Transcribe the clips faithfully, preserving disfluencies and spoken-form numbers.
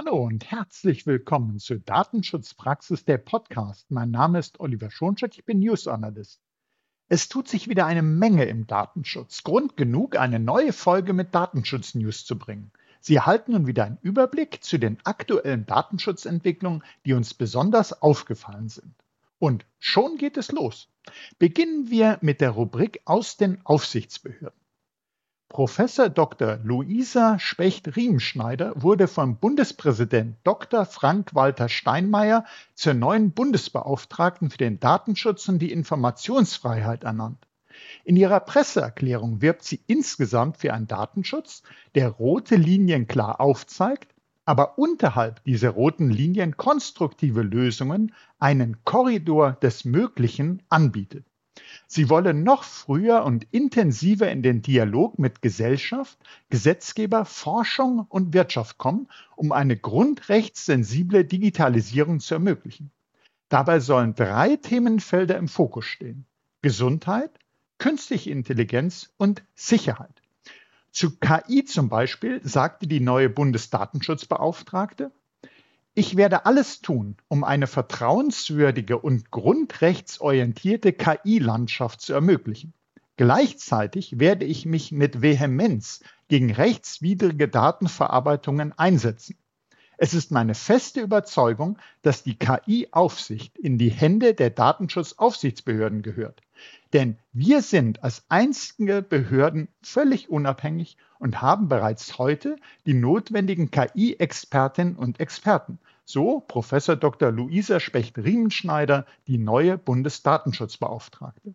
Hallo und herzlich willkommen zur Datenschutzpraxis der Podcast. Mein Name ist Oliver Schoncheck, ich bin News Analyst. Es tut sich wieder eine Menge im Datenschutz. Grund genug, eine neue Folge mit Datenschutz-News zu bringen. Sie erhalten nun wieder einen Überblick zu den aktuellen Datenschutzentwicklungen, die uns besonders aufgefallen sind. Und schon geht es los. Beginnen wir mit der Rubrik aus den Aufsichtsbehörden. Professor Doktor Luisa Specht-Riemenschneider wurde vom Bundespräsident Doktor Frank-Walter Steinmeier zur neuen Bundesbeauftragten für den Datenschutz und die Informationsfreiheit ernannt. In ihrer Presseerklärung wirbt sie insgesamt für einen Datenschutz, der rote Linien klar aufzeigt, aber unterhalb dieser roten Linien konstruktive Lösungen, einen Korridor des Möglichen anbietet. Sie wolle noch früher und intensiver in den Dialog mit Gesellschaft, Gesetzgeber, Forschung und Wirtschaft kommen, um eine grundrechtssensible Digitalisierung zu ermöglichen. Dabei sollen drei Themenfelder im Fokus stehen: Gesundheit, künstliche Intelligenz und Sicherheit. Zu K I zum Beispiel sagte die neue Bundesdatenschutzbeauftragte: Ich werde alles tun, um eine vertrauenswürdige und grundrechtsorientierte K I-Landschaft zu ermöglichen. Gleichzeitig werde ich mich mit Vehemenz gegen rechtswidrige Datenverarbeitungen einsetzen. Es ist meine feste Überzeugung, dass die K I-Aufsicht in die Hände der Datenschutzaufsichtsbehörden gehört. Denn wir sind als einzige Behörden völlig unabhängig und haben bereits heute die notwendigen K I-Expertinnen und Experten. So Professor Doktor Luisa Specht-Riemenschneider, die neue Bundesdatenschutzbeauftragte.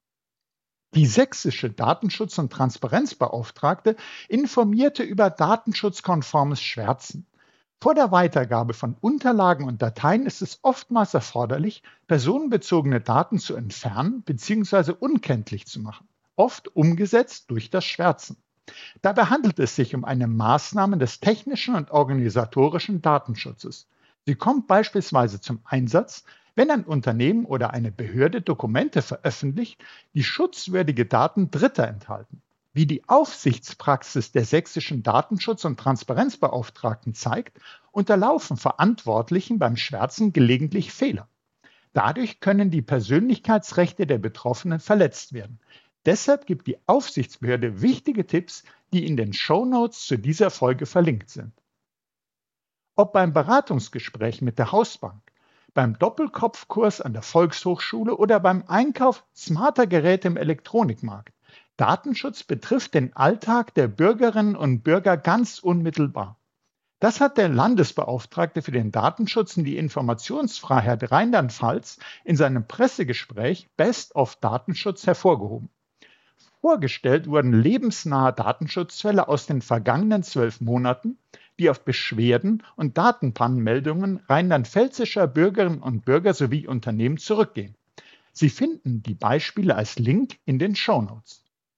Die sächsische Datenschutz- und Transparenzbeauftragte informierte über datenschutzkonformes Schwärzen. Vor der Weitergabe von Unterlagen und Dateien ist es oftmals erforderlich, personenbezogene Daten zu entfernen bzw. unkenntlich zu machen, oft umgesetzt durch das Schwärzen. Dabei handelt es sich um eine Maßnahme des technischen und organisatorischen Datenschutzes. Sie kommt beispielsweise zum Einsatz, wenn ein Unternehmen oder eine Behörde Dokumente veröffentlicht, die schutzwürdige Daten Dritter enthalten. Wie die Aufsichtspraxis der sächsischen Datenschutz- und Transparenzbeauftragten zeigt, unterlaufen Verantwortlichen beim Schwärzen gelegentlich Fehler. Dadurch können die Persönlichkeitsrechte der Betroffenen verletzt werden. Deshalb gibt die Aufsichtsbehörde wichtige Tipps, die in den Shownotes zu dieser Folge verlinkt sind. Ob beim Beratungsgespräch mit der Hausbank, beim Doppelkopfkurs an der Volkshochschule oder beim Einkauf smarter Geräte im Elektronikmarkt, Datenschutz betrifft den Alltag der Bürgerinnen und Bürger ganz unmittelbar. Das hat der Landesbeauftragte für den Datenschutz und die Informationsfreiheit Rheinland-Pfalz in seinem Pressegespräch Best of Datenschutz hervorgehoben. Vorgestellt wurden lebensnahe Datenschutzfälle aus den vergangenen zwölf Monaten, die auf Beschwerden und Datenpannenmeldungen rheinland-pfälzischer Bürgerinnen und Bürger sowie Unternehmen zurückgehen. Sie finden die Beispiele als Link in den Shownotes.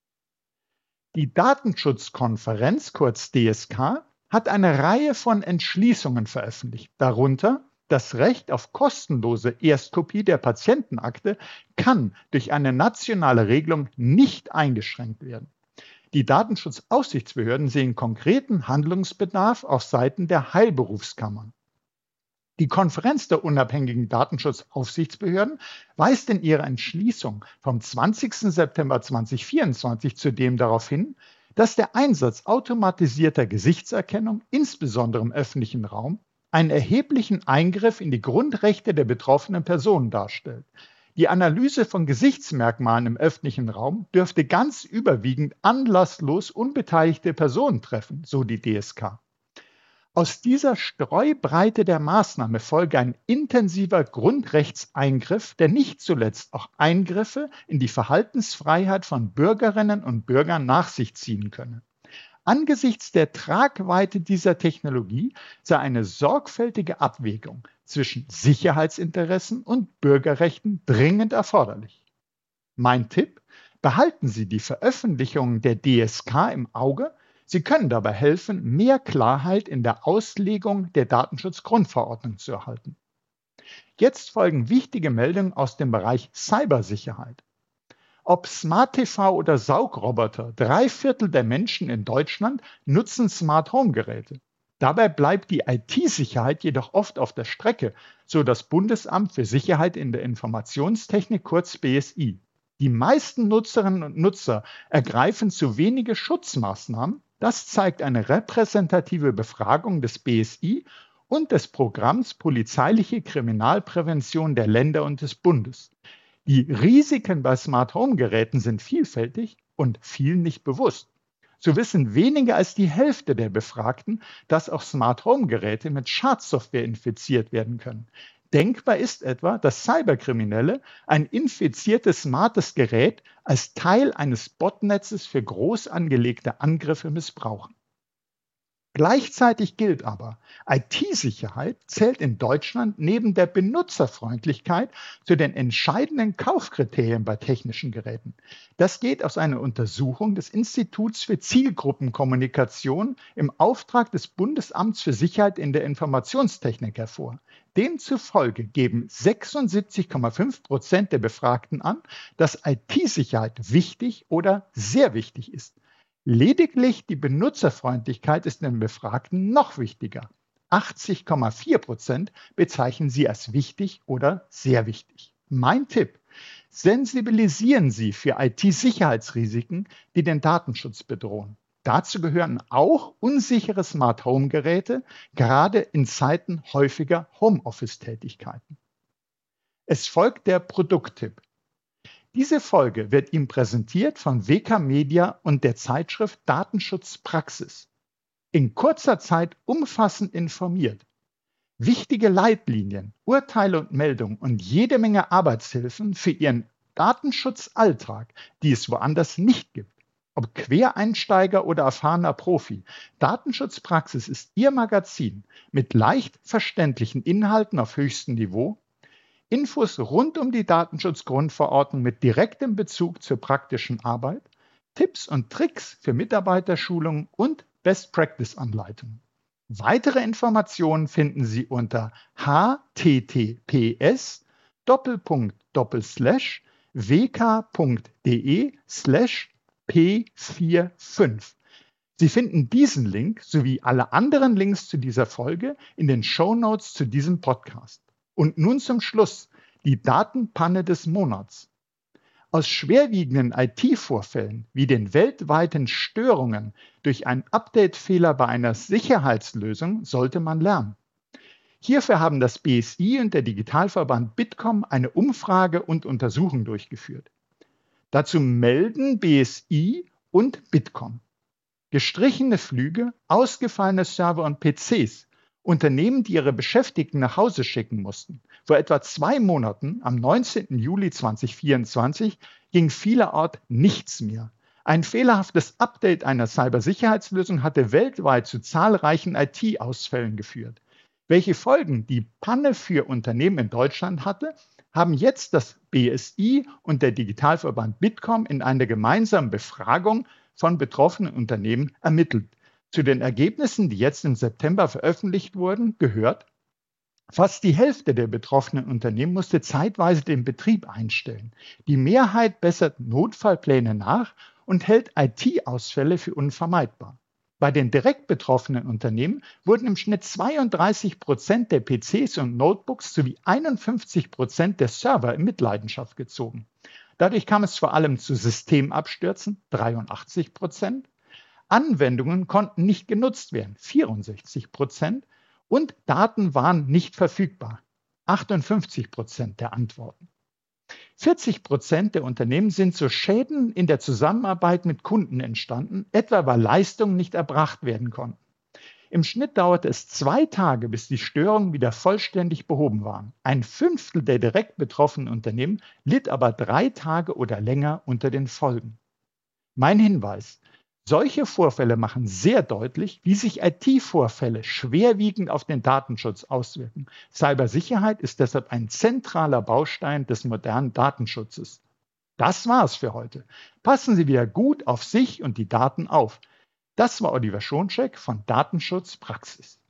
Die Datenschutzkonferenz, kurz D S K, hat eine Reihe von Entschließungen veröffentlicht. Darunter: Das Recht auf kostenlose Erstkopie der Patientenakte kann durch eine nationale Regelung nicht eingeschränkt werden. Die Datenschutzaufsichtsbehörden sehen konkreten Handlungsbedarf auf Seiten der Heilberufskammern. Die Konferenz der unabhängigen Datenschutzaufsichtsbehörden weist in ihrer Entschließung vom zwanzigsten September zweitausendvierundzwanzig zudem darauf hin, dass der Einsatz automatisierter Gesichtserkennung, insbesondere im öffentlichen Raum, einen erheblichen Eingriff in die Grundrechte der betroffenen Personen darstellt. Die Analyse von Gesichtsmerkmalen im öffentlichen Raum dürfte ganz überwiegend anlasslos unbeteiligte Personen treffen, so die D S K. Aus dieser Streubreite der Maßnahme folge ein intensiver Grundrechtseingriff, der nicht zuletzt auch Eingriffe in die Verhaltensfreiheit von Bürgerinnen und Bürgern nach sich ziehen könne. Angesichts der Tragweite dieser Technologie sei eine sorgfältige Abwägung zwischen Sicherheitsinteressen und Bürgerrechten dringend erforderlich. Mein Tipp: Behalten Sie die Veröffentlichungen der D S K im Auge. Sie können dabei helfen, mehr Klarheit in der Auslegung der Datenschutzgrundverordnung zu erhalten. Jetzt folgen wichtige Meldungen aus dem Bereich Cybersicherheit. Ob Smart T V oder Saugroboter, drei Viertel der Menschen in Deutschland nutzen Smart Home Geräte. Dabei bleibt die I T-Sicherheit jedoch oft auf der Strecke, so das Bundesamt für Sicherheit in der Informationstechnik, kurz B S I. Die meisten Nutzerinnen und Nutzer ergreifen zu wenige Schutzmaßnahmen. Das zeigt eine repräsentative Befragung des B S I und des Programms Polizeiliche Kriminalprävention der Länder und des Bundes. Die Risiken bei Smart Home Geräten sind vielfältig und vielen nicht bewusst. So wissen weniger als die Hälfte der Befragten, dass auch Smart Home Geräte mit Schadsoftware infiziert werden können. Denkbar ist etwa, dass Cyberkriminelle ein infiziertes smartes Gerät als Teil eines Botnetzes für groß angelegte Angriffe missbrauchen. Gleichzeitig gilt aber, I T-Sicherheit zählt in Deutschland neben der Benutzerfreundlichkeit zu den entscheidenden Kaufkriterien bei technischen Geräten. Das geht aus einer Untersuchung des Instituts für Zielgruppenkommunikation im Auftrag des Bundesamts für Sicherheit in der Informationstechnik hervor. Demzufolge geben sechsundsiebzig Komma fünf Prozent der Befragten an, dass I T-Sicherheit wichtig oder sehr wichtig ist. Lediglich die Benutzerfreundlichkeit ist den Befragten noch wichtiger. achtzig Komma vier Prozent bezeichnen sie als wichtig oder sehr wichtig. Mein Tipp: Sensibilisieren Sie für I T-Sicherheitsrisiken, die den Datenschutz bedrohen. Dazu gehören auch unsichere Smart-Home-Geräte, gerade in Zeiten häufiger Homeoffice-Tätigkeiten. Es folgt der Produkttipp. Diese Folge wird Ihnen präsentiert von W K Media und der Zeitschrift Datenschutzpraxis. In kurzer Zeit umfassend informiert. Wichtige Leitlinien, Urteile und Meldungen und jede Menge Arbeitshilfen für Ihren Datenschutzalltag, die es woanders nicht gibt. Ob Quereinsteiger oder erfahrener Profi, Datenschutzpraxis ist Ihr Magazin mit leicht verständlichen Inhalten auf höchstem Niveau, Infos rund um die Datenschutzgrundverordnung mit direktem Bezug zur praktischen Arbeit, Tipps und Tricks für Mitarbeiterschulungen und Best-Practice-Anleitungen. Weitere Informationen finden Sie unter h t t p s Doppelpunkt Doppelslash w k punkt d e slash p fünfundvierzig. Sie finden diesen Link sowie alle anderen Links zu dieser Folge in den Shownotes zu diesem Podcast. Und nun zum Schluss die Datenpanne des Monats. Aus schwerwiegenden I T-Vorfällen wie den weltweiten Störungen durch einen Update-Fehler bei einer Sicherheitslösung sollte man lernen. Hierfür haben das B S I und der Digitalverband Bitkom eine Umfrage und Untersuchung durchgeführt. Dazu melden B S I und Bitkom gestrichene Flüge, ausgefallene Server und P Cs, Unternehmen, die ihre Beschäftigten nach Hause schicken mussten. Vor etwa zwei Monaten, am neunzehnten Juli zweitausendvierundzwanzig, ging vielerorts nichts mehr. Ein fehlerhaftes Update einer Cybersicherheitslösung hatte weltweit zu zahlreichen I T-Ausfällen geführt. Welche Folgen die Panne für Unternehmen in Deutschland hatte, haben jetzt das B S I und der Digitalverband Bitkom in einer gemeinsamen Befragung von betroffenen Unternehmen ermittelt. Zu den Ergebnissen, die jetzt im September veröffentlicht wurden, gehört: Fast die Hälfte der betroffenen Unternehmen musste zeitweise den Betrieb einstellen. Die Mehrheit bessert Notfallpläne nach und hält I T-Ausfälle für unvermeidbar. Bei den direkt betroffenen Unternehmen wurden im Schnitt zweiunddreißig Prozent der P Cs und Notebooks sowie einundfünfzig Prozent der Server in Mitleidenschaft gezogen. Dadurch kam es vor allem zu Systemabstürzen, dreiundachtzig Prozent, Anwendungen konnten nicht genutzt werden, vierundsechzig Prozent, und Daten waren nicht verfügbar, achtundfünfzig Prozent der Antworten. vierzig Prozent der Unternehmen sind zu Schäden in der Zusammenarbeit mit Kunden entstanden, etwa weil Leistungen nicht erbracht werden konnten. Im Schnitt dauerte es zwei Tage, bis die Störungen wieder vollständig behoben waren. Ein Fünftel der direkt betroffenen Unternehmen litt aber drei Tage oder länger unter den Folgen. Mein Hinweis: Solche Vorfälle machen sehr deutlich, wie sich I T-Vorfälle schwerwiegend auf den Datenschutz auswirken. Cybersicherheit ist deshalb ein zentraler Baustein des modernen Datenschutzes. Das war's für heute. Passen Sie wieder gut auf sich und die Daten auf. Das war Oliver Schoncheck von Datenschutzpraxis.